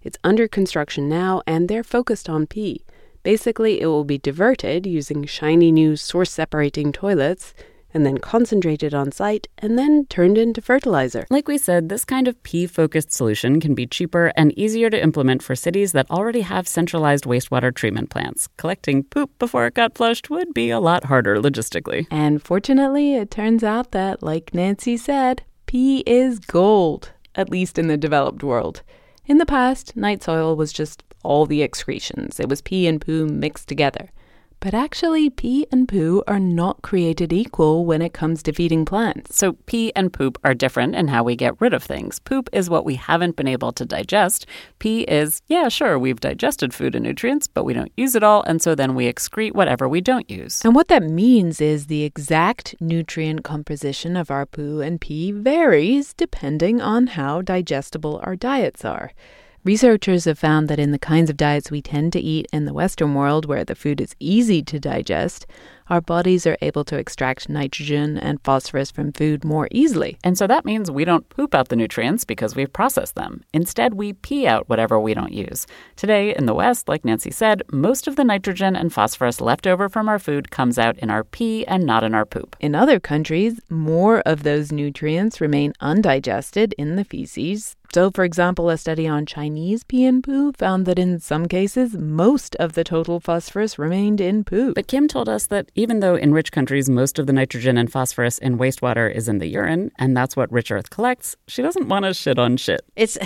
It's under construction now, and they're focused on pee. Basically, it will be diverted using shiny new source-separating toilets, and then concentrated on site, and then turned into fertilizer. Like we said, this kind of pee-focused solution can be cheaper and easier to implement for cities that already have centralized wastewater treatment plants. Collecting poop before it got flushed would be a lot harder logistically. And fortunately, it turns out that, like Nancy said, pee is gold, at least in the developed world. In the past, night soil was just all the excretions. It was pee and poo mixed together. But actually, pee and poo are not created equal when it comes to feeding plants. So pee and poop are different in how we get rid of things. Poop is what we haven't been able to digest. Pee is, yeah, sure, we've digested food and nutrients, but we don't use it all, and so then we excrete whatever we don't use. And what that means is the exact nutrient composition of our poo and pee varies depending on how digestible our diets are. Researchers have found that in the kinds of diets we tend to eat in the Western world, where the food is easy to digest, our bodies are able to extract nitrogen and phosphorus from food more easily. And so that means we don't poop out the nutrients because we've processed them. Instead, we pee out whatever we don't use. Today, in the West, like Nancy said, most of the nitrogen and phosphorus left over from our food comes out in our pee and not in our poop. In other countries, more of those nutrients remain undigested in the feces. So, for example, a study on Chinese pee and poo found that in some cases, most of the total phosphorus remained in poo. But Kim told us that even though in rich countries most of the nitrogen and phosphorus in wastewater is in the urine, and that's what Rich Earth collects, she doesn't want to shit on shit.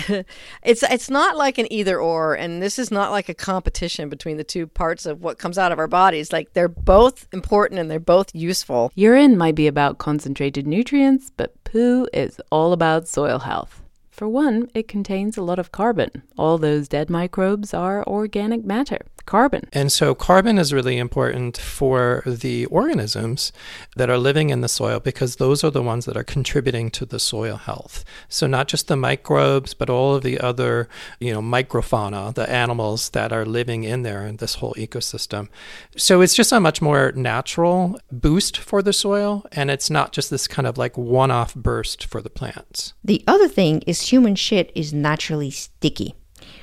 It's not like an either or, and this is not like a competition between the two parts of what comes out of our bodies. Like, they're both important and they're both useful. Urine might be about concentrated nutrients, but poo is all about soil health. For one, it contains a lot of carbon. All those dead microbes are organic matter, carbon. And so carbon is really important for the organisms that are living in the soil, because those are the ones that are contributing to the soil health. So not just the microbes, but all of the other, microfauna, the animals that are living in there in this whole ecosystem. So it's just a much more natural boost for the soil, and it's not just this kind of like one-off burst for the plants. The other thing is human shit is naturally sticky,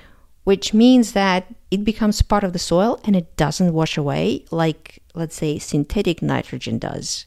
which means that it becomes part of the soil and it doesn't wash away like, let's say, synthetic nitrogen does.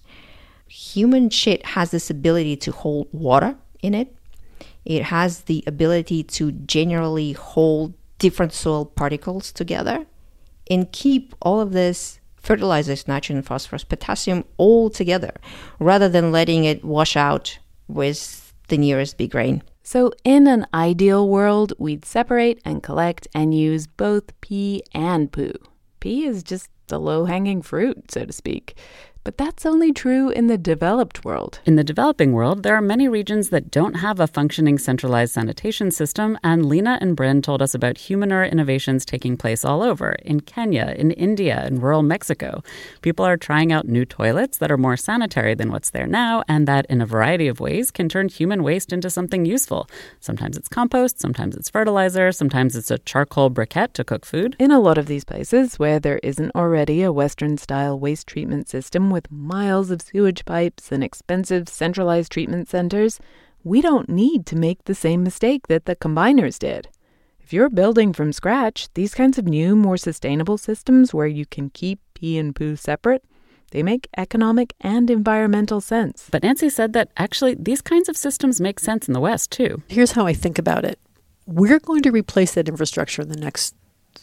Human shit has this ability to hold water in it. It has the ability to generally hold different soil particles together and keep all of this fertilizers, nitrogen, phosphorus, potassium all together, rather than letting it wash out with the nearest big rain. So in an ideal world, we'd separate and collect and use both pee and poo. Pee is just the low-hanging fruit, so to speak. But that's only true in the developed world. In the developing world, there are many regions that don't have a functioning centralized sanitation system, and Lena and Bryn told us about humanure innovations taking place all over, in Kenya, in India, in rural Mexico. People are trying out new toilets that are more sanitary than what's there now, and that in a variety of ways can turn human waste into something useful. Sometimes it's compost, sometimes it's fertilizer, sometimes it's a charcoal briquette to cook food. In a lot of these places where there isn't already a Western-style waste treatment system with miles of sewage pipes and expensive centralized treatment centers, we don't need to make the same mistake that the combiners did. If you're building from scratch, these kinds of new, more sustainable systems where you can keep pee and poo separate, they make economic and environmental sense. But Nancy said that actually these kinds of systems make sense in the West, too. Here's how I think about it. We're going to replace that infrastructure in the next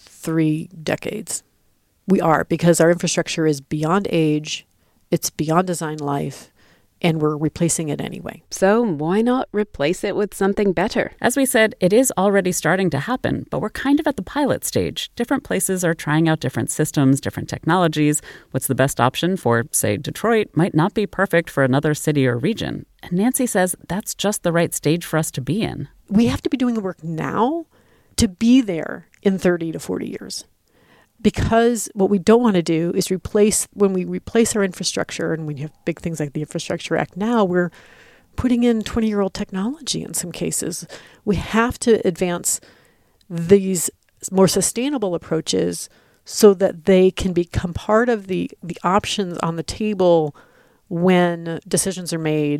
3 decades. We are, because our infrastructure is beyond age, it's beyond design life, and we're replacing it anyway. So why not replace it with something better? As we said, it is already starting to happen, but we're kind of at the pilot stage. Different places are trying out different systems, different technologies. What's the best option for, say, Detroit might not be perfect for another city or region. And Nancy says that's just the right stage for us to be in. We have to be doing the work now to be there in 30 to 40 years. Because what we don't want to do is when we replace our infrastructure, and we have big things like the Infrastructure Act now, we're putting in 20-year-old technology in some cases. We have to advance these more sustainable approaches so that they can become part of the options on the table when decisions are made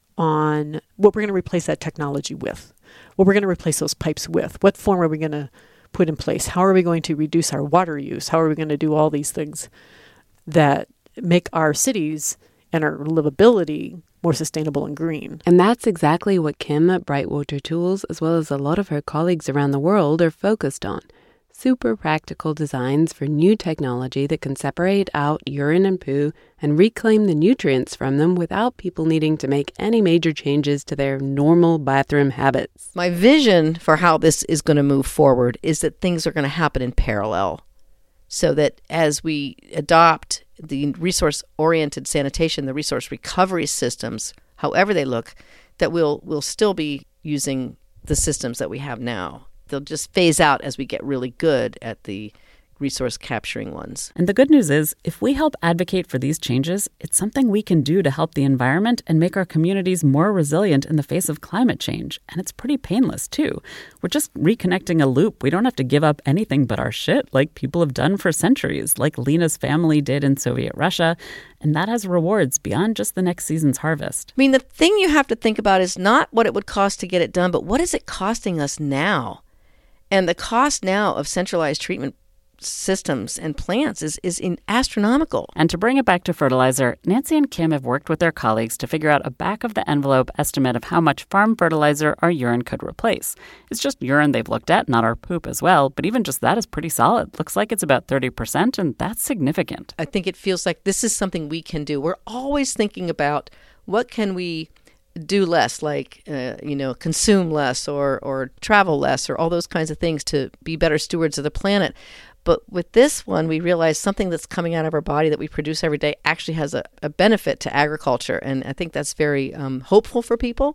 on what we're going to replace that technology with, what we're going to replace those pipes with, what form are we going to put in place, how are we going to reduce our water use, how are we going to do all these things that make our cities and our livability more sustainable and green. And that's exactly what Kim at Brightwater Tools, as well as a lot of her colleagues around the world, are focused on. Super practical designs for new technology that can separate out urine and poo and reclaim the nutrients from them without people needing to make any major changes to their normal bathroom habits. My vision for how this is going to move forward is that things are going to happen in parallel, so that as we adopt the resource-oriented sanitation, the resource recovery systems, however they look, that we'll still be using the systems that we have now. They'll just phase out as we get really good at the resource capturing ones. And the good news is, if we help advocate for these changes, it's something we can do to help the environment and make our communities more resilient in the face of climate change. And it's pretty painless, too. We're just reconnecting a loop. We don't have to give up anything but our shit like people have done for centuries, like Lena's family did in Soviet Russia. And that has rewards beyond just the next season's harvest. I mean, the thing you have to think about is not what it would cost to get it done, but what is it costing us now? And the cost now of centralized treatment systems and plants is astronomical. And to bring it back to fertilizer, Nancy and Kim have worked with their colleagues to figure out a back-of-the-envelope estimate of how much farm fertilizer our urine could replace. It's just urine they've looked at, not our poop as well, but even just that is pretty solid. Looks like it's about 30%, and that's significant. I think it feels like this is something we can do. We're always thinking about what can we do less, like, consume less or travel less or all those kinds of things to be better stewards of the planet. But with this one, we realize something that's coming out of our body that we produce every day actually has a benefit to agriculture. And I think that's very hopeful for people.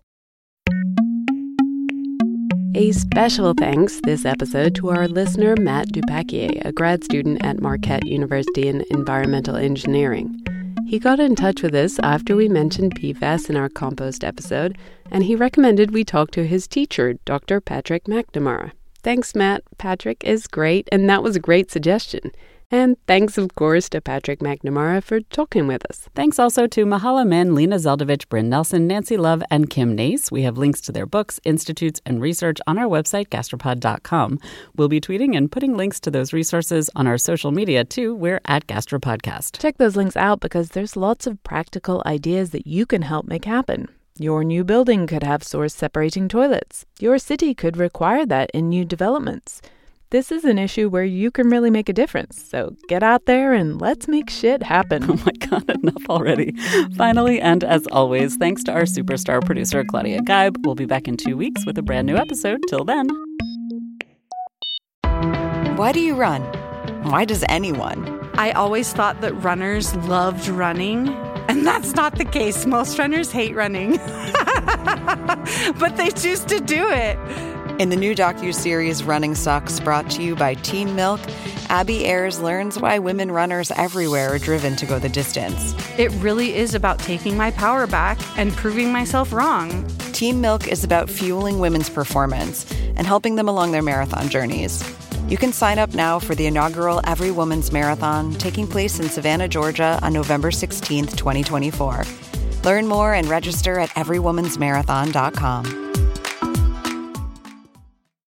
A special thanks this episode to our listener, Matt Dupaquier, a grad student at Marquette University in Environmental Engineering. He got in touch with us after we mentioned PFAS in our compost episode, and he recommended we talk to his teacher, Dr. Patrick McNamara. Thanks, Matt. Patrick is great, and that was a great suggestion. And thanks, of course, to Patrick McNamara for talking with us. Thanks also to Mahala Min, Lena Zeldovich, Bryn Nelson, Nancy Love, and Kim Nace. We have links to their books, institutes, and research on our website, gastropod.com. We'll be tweeting and putting links to those resources on our social media, too. We're at Gastropodcast. Check those links out because there's lots of practical ideas that you can help make happen. Your new building could have source-separating toilets. Your city could require that in new developments. This is an issue where you can really make a difference. So get out there and let's make shit happen. Oh my God, enough already. Finally, and as always, thanks to our superstar producer, Claudia Geib. We'll be back in 2 weeks with a brand new episode. Till then. Why do you run? Why does anyone? I always thought that runners loved running. And that's not the case. Most runners hate running. But they choose to do it. In the new docuseries Running Sucks, brought to you by Team Milk, Abby Ayers learns why women runners everywhere are driven to go the distance. It really is about taking my power back and proving myself wrong. Team Milk is about fueling women's performance and helping them along their marathon journeys. You can sign up now for the inaugural Every Woman's Marathon taking place in Savannah, Georgia on November 16th, 2024. Learn more and register at everywomansmarathon.com.